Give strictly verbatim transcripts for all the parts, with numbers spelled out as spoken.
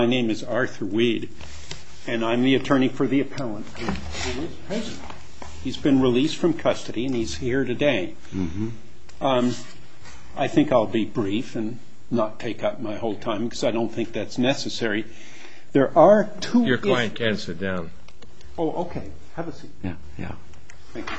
My name is Arthur Weed, and I'm the attorney for the appellant who is present. He's been released from custody, and he's here today. Mm-hmm. Um, I think I'll be brief and not take up my whole time because I don't think that's necessary. There are two... Your client can sit down. Oh, okay. Have a seat. Yeah, yeah. Thank you.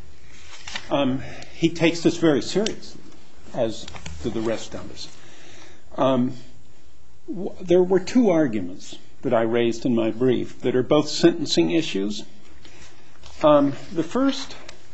Um, he takes this very seriously, as do the rest of us. Um, w- there were two arguments that I raised in my brief that are both sentencing issues. Um, the first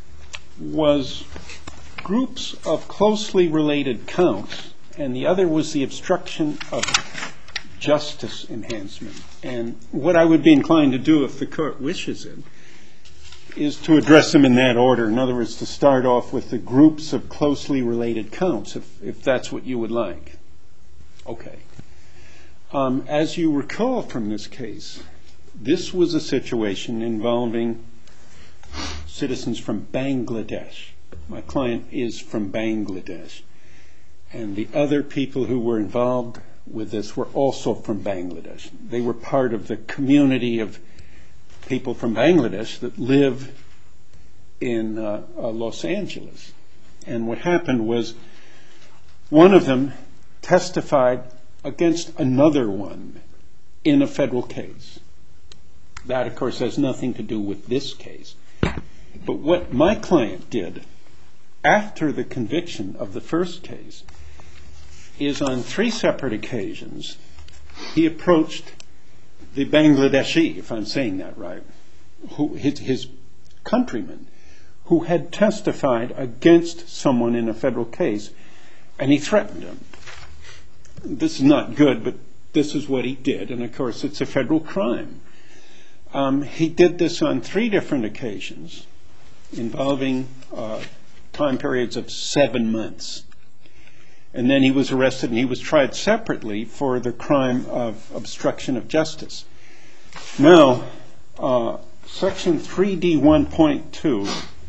was groups of closely related counts, and the other was the obstruction of justice enhancement. And what I would be inclined to do, if the court wishes it, is to address them in that order. In other words, to start off with the groups of closely related counts, if, if that's what you would like. Okay. Um, as you recall from this case, this was a situation involving citizens from Bangladesh. My client is from Bangladesh. And the other people who were involved with this were also from Bangladesh. They were part of the community of people from Bangladesh that live in uh, uh, Los Angeles. And what happened was one of them testified against another one in a federal case. That, of course, has nothing to do with this case. But what my client did after the conviction of the first case is on three separate occasions he approached the Bangladeshi, if I'm saying that right, who, his, his countryman, who had testified against someone in a federal case, and he threatened him. This is not good, but this is what he did, and of course it's a federal crime. Um, he did this on three different occasions involving uh, time periods of seven months. And then he was arrested and he was tried separately for the crime of obstruction of justice. Now, uh, Section three D one point two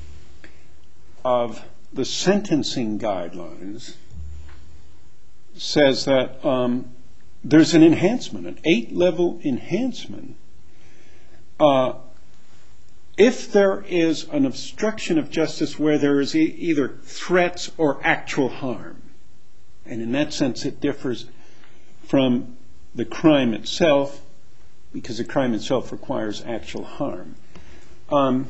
of the sentencing guidelines says that um, there's an enhancement, an eight-level enhancement, uh, if there is an obstruction of justice where there is e- either threats or actual harm. And in that sense, it differs from the crime itself, because the crime itself requires actual harm. Um,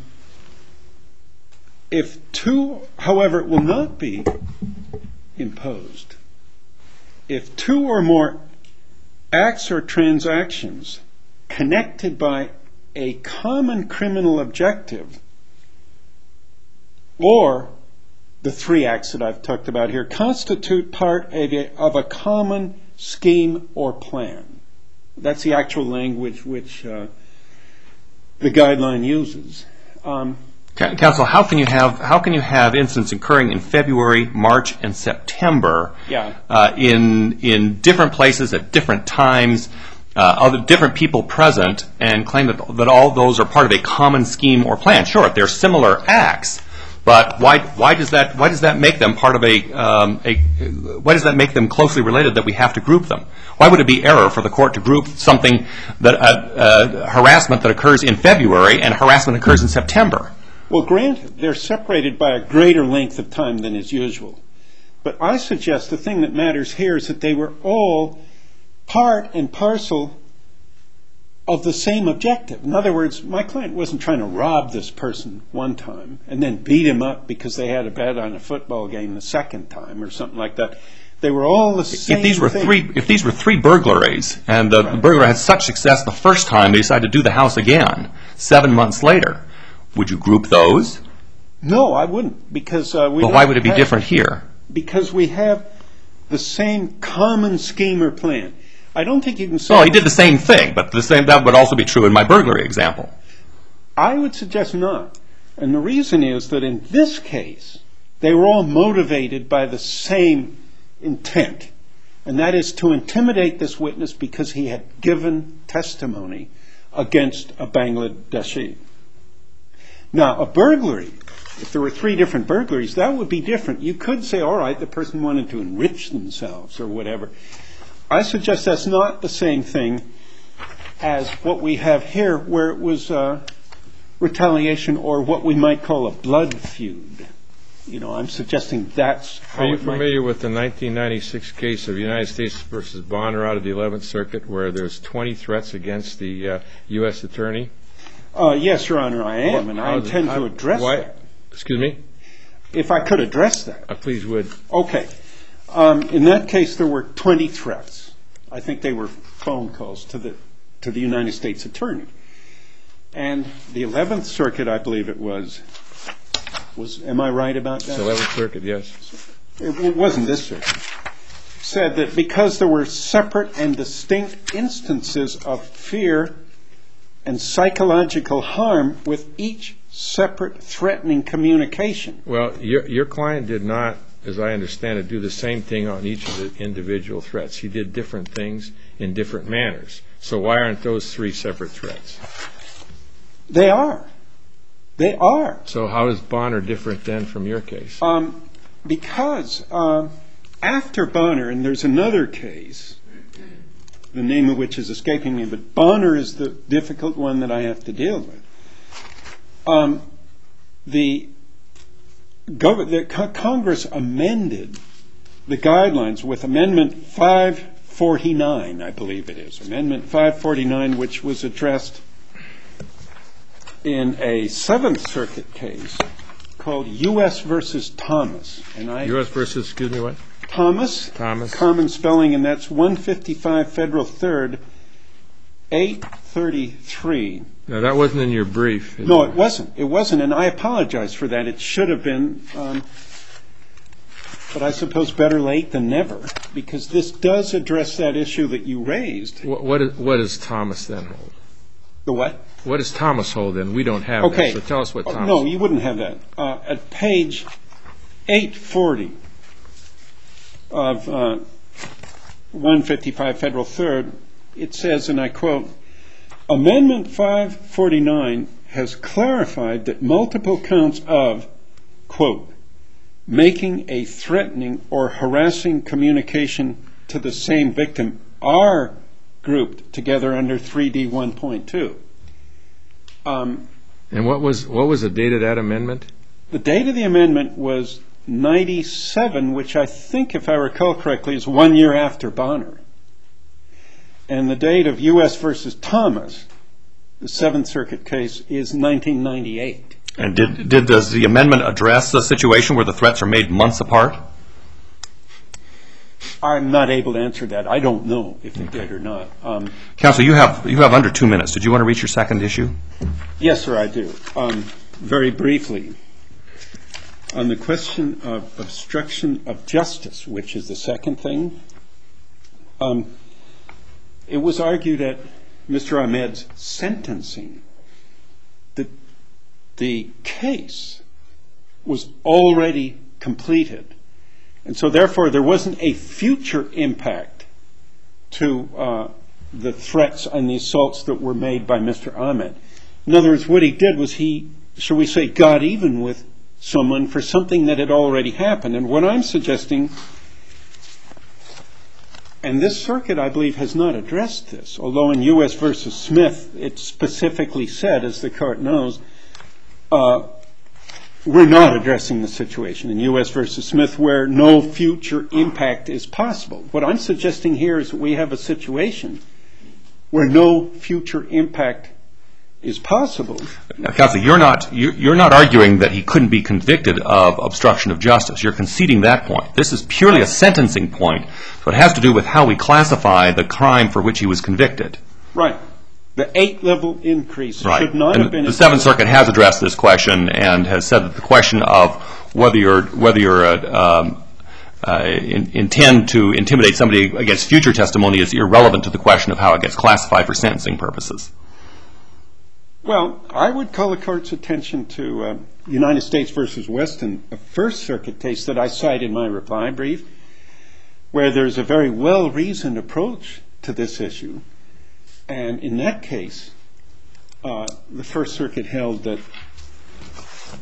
if two, however, it will not be imposed, if two or more acts or transactions connected by a common criminal objective, or the three acts that I've talked about here, constitute part of a, of a common scheme or plan. That's the actual language which uh, the guideline uses. Um, Counsel, how can you have how can you have incidents occurring in February, March, and September yeah. uh, in in different places at different times, uh, other different people present, and claim that that all those are part of a common scheme or plan? Sure, they're similar acts. But why why does that why does that make them part of a um, a why does that make them closely related that we have to group them? Why would it be error for the court to group something that uh, uh, harassment that occurs in February and harassment occurs in September? Well, granted, they're separated by a greater length of time than is usual. But I suggest the thing that matters here is that they were all part and parcel of the same objective. In other words, my client wasn't trying to rob this person one time and then beat him up because they had a bet on a football game the second time or something like that. They were all the same if these were thing. three if these were three burglaries and the right. burglar had such success the first time they decided to do the house again seven months later, would you group those? No, I wouldn't, because uh, we. Well, why would it be have, different here? Because we have the same common scheme or plan. I don't think you can say... Well, he did the same thing, but the same that would also be true in my burglary example. I would suggest not. And the reason is that in this case, they were all motivated by the same intent. And that is to intimidate this witness because he had given testimony against a Bangladeshi. Now, a burglary, if there were three different burglaries, that would be different. You could say, all right, the person wanted to enrich themselves or whatever. I suggest that's not the same thing as what we have here, where it was uh, retaliation or what we might call a blood feud. You know, I'm suggesting that's how Are you it might- familiar with the nineteen ninety-six case of United States versus Bonner out of the eleventh Circuit, where there's twenty threats against the uh, U S attorney? Uh, yes, Your Honor, I am, and I How- intend how- to address why- that. Excuse me? If I could address that. Uh, please would. Okay. Um, in that case, there were twenty threats. I think they were phone calls to the to the United States attorney. And the eleventh Circuit, I believe it was, was, am I right about that? It's eleventh Circuit, yes. It w- wasn't this circuit. Said that because there were separate and distinct instances of fear and psychological harm with each separate threatening communication. Well, your your client did not, as I understand it, do the same thing on each of the individual threats. He did different things in different manners. So why aren't those three separate threats? They are. They are. So how is Bonner different then from your case? Um, because um, after Bonner, and there's another case, the name of which is escaping me, but Bonner is the difficult one that I have to deal with. Um, the, gov- the co- Congress amended the guidelines with Amendment five forty-nine, I believe it is. Amendment five forty-nine, which was addressed in a Seventh Circuit case called U S versus Thomas. And I, U S versus, excuse me, what? Thomas, Thomas. common spelling, and that's one fifty-five Federal third, eight thirty-three. Now, that wasn't in your brief. No, it wasn't. It wasn't, and I apologize for that. It should have been, um, but I suppose better late than never, because this does address that issue that you raised. What, what, is, what does Thomas then hold? The what? What does Thomas hold then? We don't have Okay. that, so tell us what Oh, Thomas no, you wouldn't have that. Uh, at page eight forty of uh, one fifty-five Federal third, it says, and I quote, Amendment five forty-nine has clarified that multiple counts of, quote, making a threatening or harassing communication to the same victim are grouped together under three D one point two. Um, And what was what was the date of that amendment? the date of the amendment was ninety-seven, which I think, if I recall correctly, is one year after Bonner. And the date of U S versus Thomas, the Seventh Circuit case, is nineteen ninety-eight. And did, did does the amendment address the situation where the threats are made months apart? I'm not able to answer that. I don't know if it did or not. Um, Counsel, you have you have under two minutes. Did you want to reach your second issue? yes, sir, I do. Um, very briefly, on the question of obstruction of justice, which is the second thing, um, it was argued at Mister Ahmed's sentencing that the case was already completed. And so, therefore, there wasn't a future impact to uh, the threats and the assaults that were made by Mister Ahmed. In other words, what he did was he, shall we say, got even with someone for something that had already happened. And what I'm suggesting, and this circuit, I believe, has not addressed this, although in U S versus Smith, it specifically said, as the court knows, uh, we're not addressing the situation in U S versus Smith where no future impact is possible. What I'm suggesting here is that we have a situation where no future impact is possible. Now, Counsel, you're not you, you're not arguing that he couldn't be convicted of obstruction of justice. You're conceding that point. This is purely a sentencing point, so it has to do with how we classify the crime for which he was convicted. Right. The eight-level increase Right. should not and have been... The Seventh Circuit has addressed this question and has said that the question of whether you're whether you're uh, um, uh, in, intend to intimidate somebody against future testimony is irrelevant to the question of how it gets classified for sentencing purposes. Well, I would call the court's attention to uh, United States versus Weston, a First Circuit case that I cite in my reply brief, where there's a very well-reasoned approach to this issue. And in that case, uh, the First Circuit held that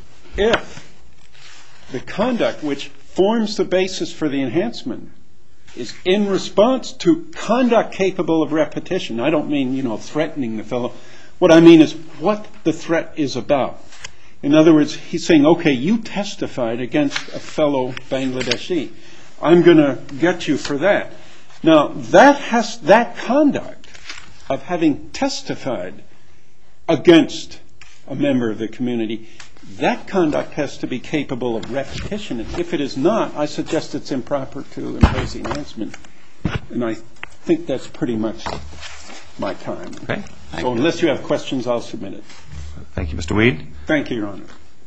if the conduct which forms the basis for the enhancement is in response to conduct capable of repetition. I don't mean, you know, threatening the fellow. What I mean is what the threat is about. In other words, he's saying, okay, you testified against a fellow Bangladeshi. I'm going to get you for that. Now, that has that conduct of having testified against a member of the community, that conduct has to be capable of repetition. If it is not, I suggest it's improper to impose the enhancement. And I think that's pretty much my time. Okay. So unless you have questions, I'll submit it. Thank you, Mister Weed. Thank you, Your Honor.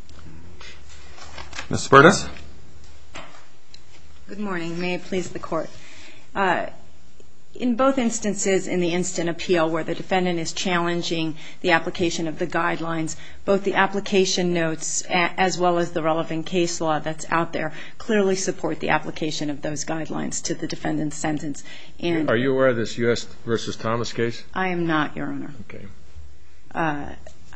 Miz Spertus? Good morning. May it please the Court. Uh, in both instances in the instant appeal where the defendant is challenging the application of the guidelines, both the application notes a- as well as the relevant case law that's out there clearly support the application of those guidelines to the defendant's sentence. And Are you aware of this U S versus Thomas case? I am not, Your Honor. Okay. Uh,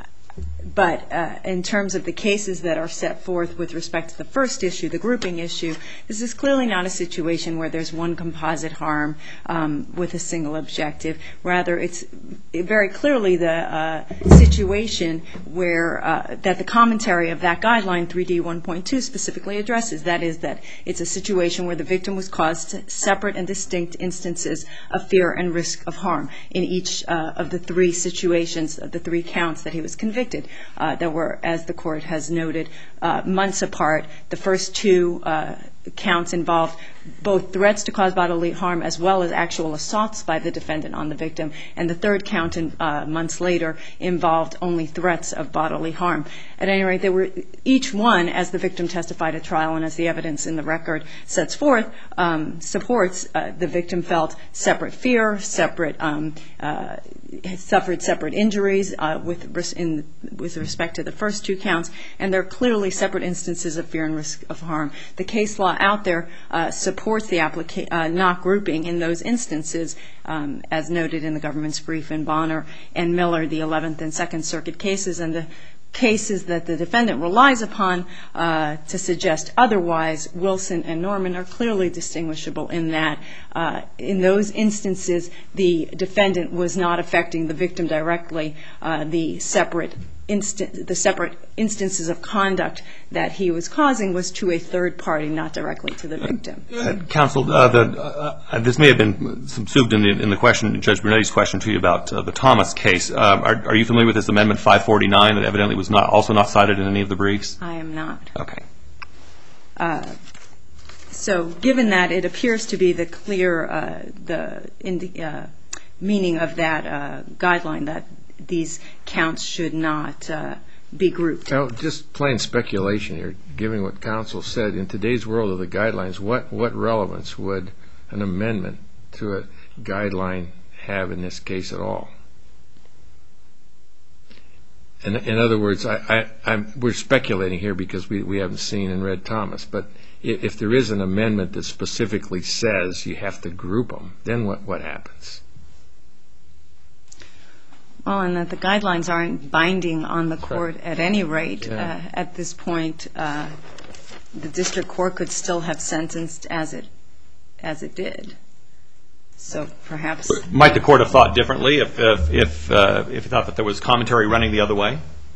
But uh, in terms of the cases that are set forth with respect to the first issue, the grouping issue, this is clearly not a situation where there's one composite harm um, with a single objective. Rather, it's very clearly the uh, situation where uh, that the commentary of that guideline, three D one point two, specifically addresses. That is that it's a situation where the victim was caused separate and distinct instances of fear and risk of harm in each uh, of the three situations, of the three counts that he was convicted. Uh, that were, as the Court has noted, uh, months apart. The first two uh, counts involved both threats to cause bodily harm as well as actual assaults by the defendant on the victim. And the third count, in, uh, months later, involved only threats of bodily harm. At any rate, they were each one, as the victim testified at trial and as the evidence in the record sets forth, um, supports uh, the victim felt separate fear, separate um, uh, suffered separate injuries uh, with res- in, with respect to the first two counts, and they're clearly separate instances of fear and risk of harm. The case law out there uh, supports the applica- uh, not grouping in those instances, um, as noted in the government's brief in Bonner and Miller, the eleventh and Second Circuit cases, and the cases that the defendant relies upon uh, to suggest otherwise, Wilson and Norman, are clearly distinguishable in that uh, in those instances the defendant was not affecting the victim directly. Uh, the separate instant, the separate instances of conduct that he was causing was to a third party, not directly to the victim. Uh, counsel, uh, the, uh, this may have been subsumed in the, in the question, Judge Brunetti's question to you about uh, the Thomas case. Uh, are, are you familiar with this Amendment five forty-nine that evidently was not also not cited in any of the briefs? I am not. Okay. Uh, so, given that, it appears to be the clear uh, the in the, uh, meaning of that uh, guideline that these counts should not uh, be grouped. Now, just plain speculation here, given what counsel said, in today's world of the guidelines, what, what relevance would an amendment to a guideline have in this case at all? In, in other words, I, I, I'm, we're speculating here because we, we haven't seen and read Thomas, but if, if there is an amendment that specifically says you have to group them, then what, what happens? Well, and that the guidelines aren't binding on the court Right. at any rate. Yeah. Uh, at this point, uh, the district court could still have sentenced as it as it did. So perhaps Might the court have thought differently if if if, uh, if it thought that there was commentary running the other way?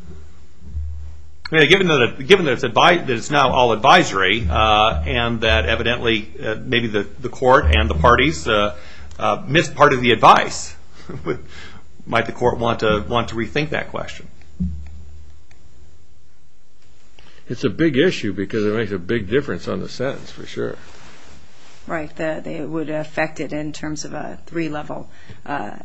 I mean, given that it, given that it's advi- that it's now all advisory, uh, and that evidently uh, maybe the, the court and the parties uh, uh, missed part of the advice. Might the court want to want to rethink that question? It's a big issue because it makes a big difference on the sentence, for sure. right, the, they would affect it in terms of a three-level. Uh,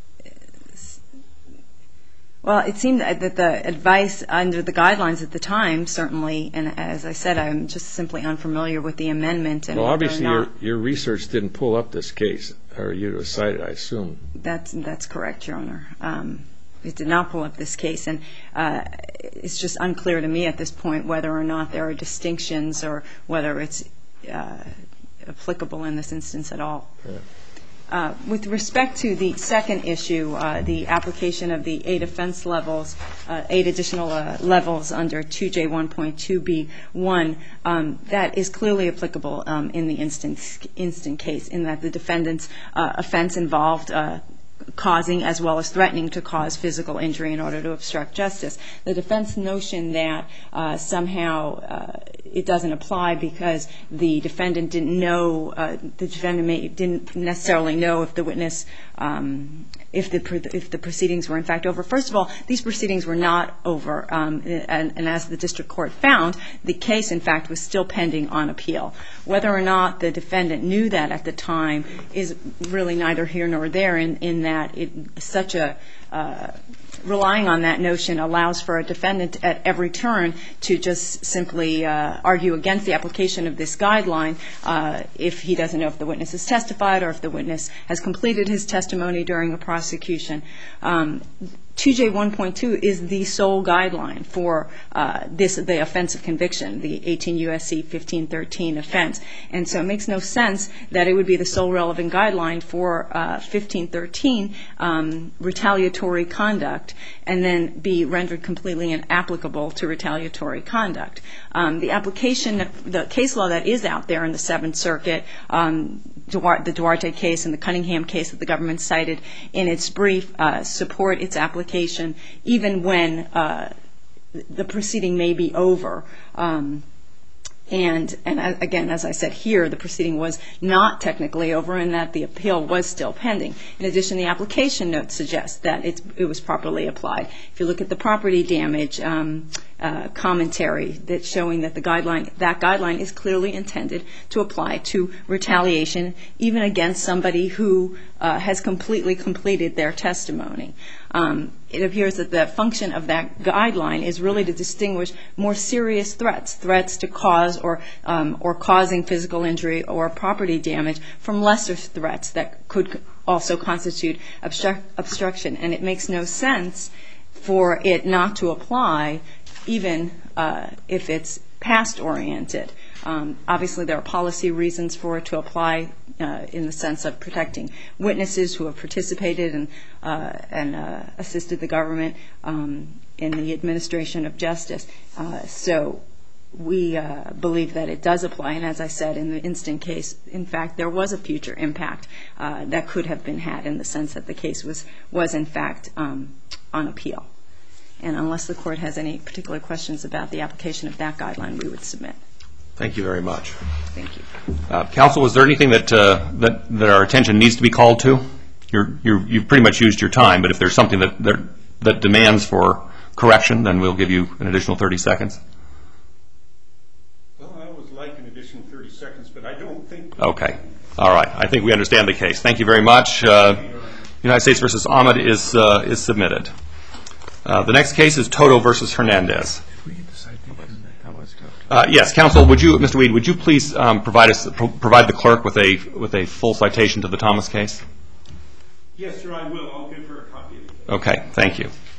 well, it seemed that the advice under the guidelines at the time, certainly, and as I said, I'm just simply unfamiliar with the amendment. And Well, whether or obviously, not, your, your research didn't pull up this case, or you'd have cited, I assume. That's that's correct, Your Honor. Um, it did not pull up this case, and uh, it's just unclear to me at this point whether or not there are distinctions or whether it's uh, applicable in this instance at all. Yeah. Uh, with respect to the second issue, uh, the application of the eight offense levels, uh, eight additional uh, levels under two J one point two B one, um, that is clearly applicable um, in the instant, instant case, in that the defendant's uh, offense involved uh, causing as well as threatening to cause physical injury in order to obstruct justice. The defense notion that uh, somehow uh, it doesn't apply because the defendant didn't know, uh, the defendant may, didn't necessarily know if the witness, um, if the if the proceedings were in fact over. First of all, these proceedings were not over, um, and, and as the district court found, the case in fact was still pending on appeal. Whether or not the defendant knew that at the time is really neither here nor there, in, in that it, such a uh, relying on that notion allows for a defendant at every turn to just simply uh, argue against the application of this guideline uh, if he doesn't know if the witness has testified or if the witness has completed his testimony during a prosecution. Um, two J one point two is the sole guideline for uh, this, the offense of conviction, the eighteen U S C fifteen thirteen offense. And so it makes no sense that it would be the sole relevant guideline for uh, fifteen thirteen um, retaliatory conduct and then be rendered completely inapplicable to retaliatory conduct. Um, the application, the case law that is out there in the Seventh Circuit, um, the Duarte case and the Cunningham case that the government cited in its brief uh, support its application even when uh, the proceeding may be over. Um, and, and again, as I said here, the proceeding was not technically over and that the appeal was still pending. In addition, the application note suggests that it's, it was properly applied. If you look at the property damage um, uh, commentary that's showing that the guideline, that guideline is clearly intended to apply to retaliation even against somebody who uh, has completely completed their testimony. Um, it appears that the function of that guideline is really to distinguish more serious threats, threats to cause or um, or causing physical injury or property damage from lesser threats that could also constitute obstru- obstruction. And it makes no sense for it not to apply even uh, if it's past-oriented. Um, obviously, there are policy reasons for it to apply uh, in the sense of protecting witnesses who have participated and, uh, and uh, assisted the government um, in the administration of justice. Uh, so we uh, believe that it does apply. And as I said, in the instant case, in fact, there was a future impact uh, that could have been had in the sense that the case was, was in fact, um, on appeal. And unless the Court has any particular questions about the application of that guideline, we would submit. Thank you very much. Thank you. Uh, counsel, is there anything that, uh, that that our attention needs to be called to? You're, you're, you've pretty much used your time, but if there's something that, that, that demands for correction, then we'll give you an additional thirty seconds. Well, I would like an additional thirty seconds, but I don't think... Okay. All right. I think we understand the case. Thank you very much. Uh, United States versus Ahmed is, uh, is submitted. Uh, the next case is Toto versus Hernandez. Uh, yes, counsel, would you, Mister Weed, would you please um, provide us, pro- provide the clerk with a with a full citation to the Thomas case? Yes, sir, I will. I'll give her a copy of it. Okay, thank you.